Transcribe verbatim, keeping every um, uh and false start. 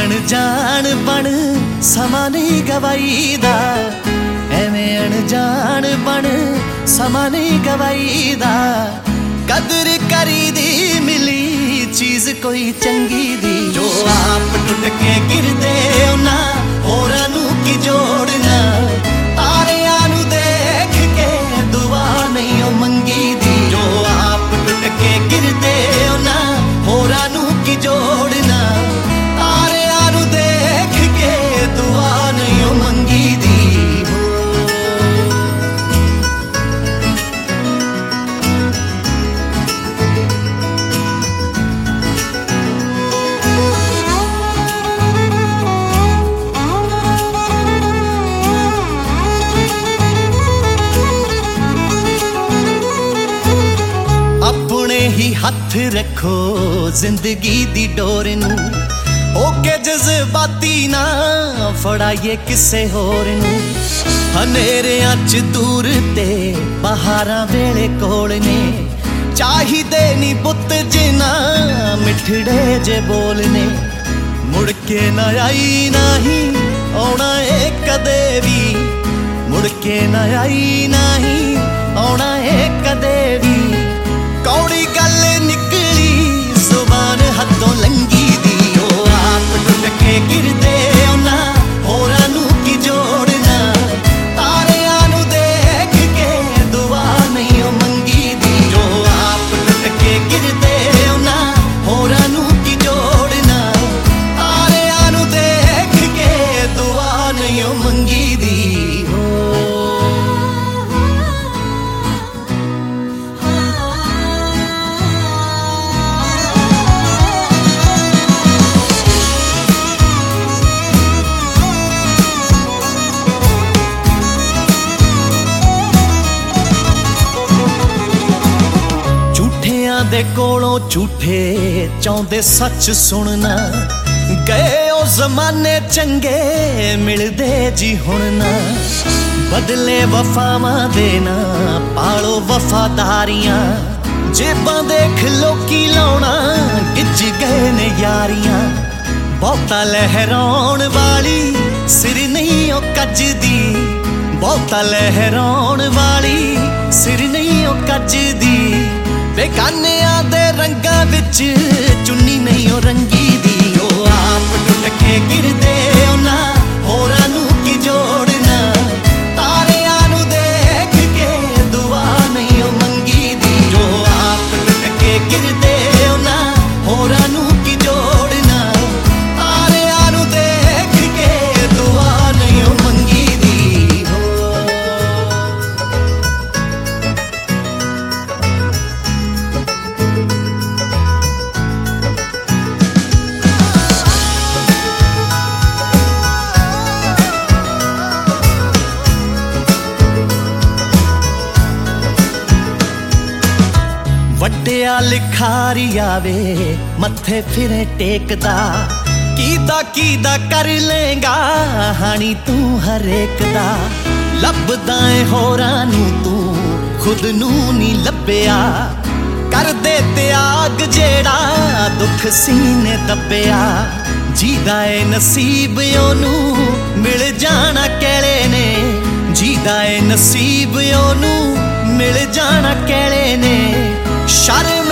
अनजान बन समा नहीं गवाईदा, एवें अनजान बन समा नहीं गवाईदा। कदर करी दी मिली चीज कोई चंगी दी, जो आप टुट के गिरदे उन्ना होरां नूं की जोड़ना। तारियां नूं देख के दुआ नहीं ओ मंगी दी, जो आप टुट के गिरदे उन्ना होरां नूं की जोड़ना। तारियां नूं देख के दुआ नहीं ओ मंगी दी। अपने ही हथ रखो जिंदगी दी डोर नूं, ओके जज्बाती ना फड़ाइए किसे होर नूं। हनेरियां च दूर ते बहारां वेले कोल ने, चाहिदे नी पुत्त जिना मिठड़े जे बोलने। मुड़ के ना आई नाही आउणा ए कदे भी, मुड़ के ना आई नाही आउणा ए कदे भी। कौड़ी गल निकली जुबान हथों लंगी दी, ओ आप टुट के गिरदे उन्ना होरां नूं की जोड़ना। तारियां नूं देख के दुआ नहीं ओ मंगी दी, जो आप टुट के गिरदे उन्ना होरां नूं की जोड़ना। तारियां नूं देख के दुआ नहीं ओ मंगी दी। दे कोलों झूठे चाहुंदे सच सुनना, गए ओ जमाने चंगे मिलदे जी हुण ना। बदले वफावां देना पालो वफादारियां, जेबां देख लोकी लाउणा गिज गए ने यारियां। बहुता लहराउण वाली सिर नहीं ओ कजदी, बहुता लहराउण वाली सिर नहीं ओ कजदी। बेगानियां दे रंगां विच चुन्नी नहीं ओ रंगी दी, ओ आप टुट के गिरदे उन्ना होरां नूं की जोड़ना। तारियां नूं देख के दुआ नहीं ओ मंगी दी, जो आप टुट के गिरदे उन्ना होरां नूं की जोड़ना। तारियां नूं देख के दुआ नहीं ओ मंगी दी। वड्डिया लिखारी आवे मत्थे फिरे टेकदा, कीदा कीदा कर लेंगा हानी तू हरेक दा। लभदा ए होरां नूं तू खुद नूं नी लभ्या, कर दे त्याग जेड़ा दुख सीने दब्बिया। जीदा ए नसीब ओनू मिल जाना कैले ने, जीदा ए नसीब ओनू मिल जाना कैले ने। शर्म